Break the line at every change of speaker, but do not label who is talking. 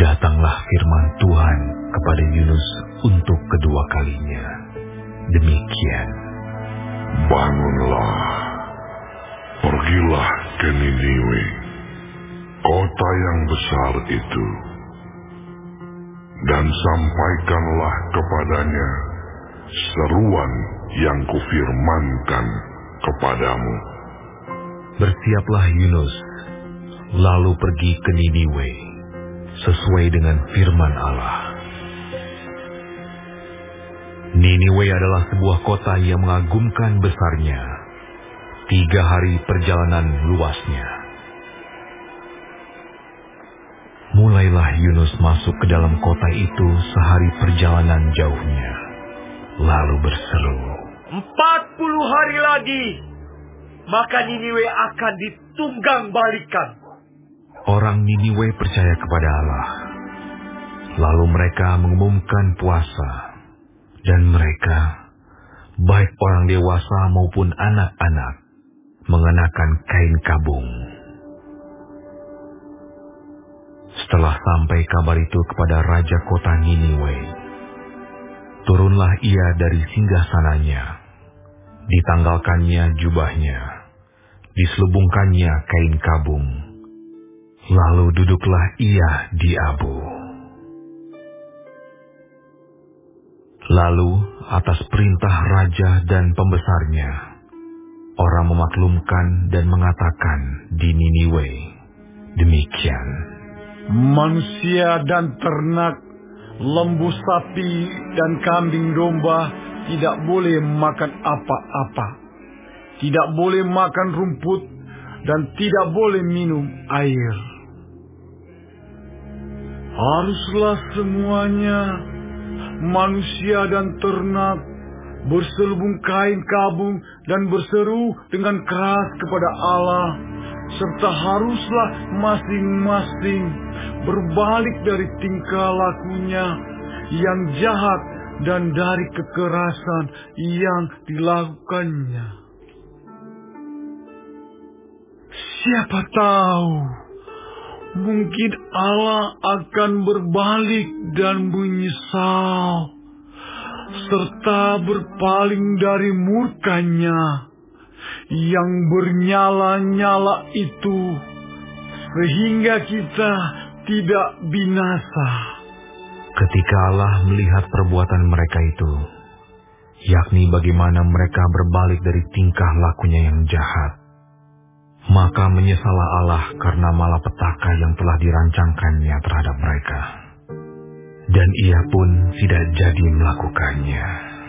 Datanglah firman Tuhan kepada Yunus untuk kedua kalinya. Demikian.
Bangunlah, pergilah ke Niniwe, kota yang besar itu, dan sampaikanlah kepadanya seruan yang kufirmankan kepadamu.
Bersiaplah Yunus, lalu pergi ke Niniwe, sesuai dengan firman Allah. Niniwe adalah sebuah kota yang mengagumkan besarnya, 3 hari perjalanan luasnya. Mulailah Yunus masuk ke dalam kota itu sehari perjalanan jauhnya, lalu berseru,
40 hari lagi, maka Niniwe akan ditunggang balikan.
Orang Niniwe percaya kepada Allah. Lalu mereka mengumumkan puasa. Dan mereka, baik orang dewasa maupun anak-anak, mengenakan kain kabung. Setelah sampai kabar itu kepada raja kota Niniwe, turunlah ia dari singgasananya, ditanggalkannya jubahnya, diselubungkannya kain kabung, lalu duduklah ia di abu. Lalu, atas perintah raja dan pembesarnya, orang memaklumkan dan mengatakan di Niniwe, demikian.
Manusia dan ternak, lembu sapi dan kambing domba tidak boleh makan apa-apa, tidak boleh makan rumput, dan tidak boleh minum air. Haruslah semuanya, manusia dan ternak, berselubung kain kabung dan berseru dengan keras kepada Allah, serta haruslah masing-masing berbalik dari tingkah lakunya yang jahat dan dari kekerasan yang dilakukannya. Siapa tahu, mungkin Allah akan berbalik dan menyesal, serta berpaling dari murkanya yang bernyala-nyala itu, sehingga kita tidak binasa.
Ketika Allah melihat perbuatan mereka itu, yakni bagaimana mereka berbalik dari tingkah lakunya yang jahat, maka menyesallah Allah karena malapetaka yang telah dirancangkannya terhadap mereka. Dan ia pun tidak jadi melakukannya.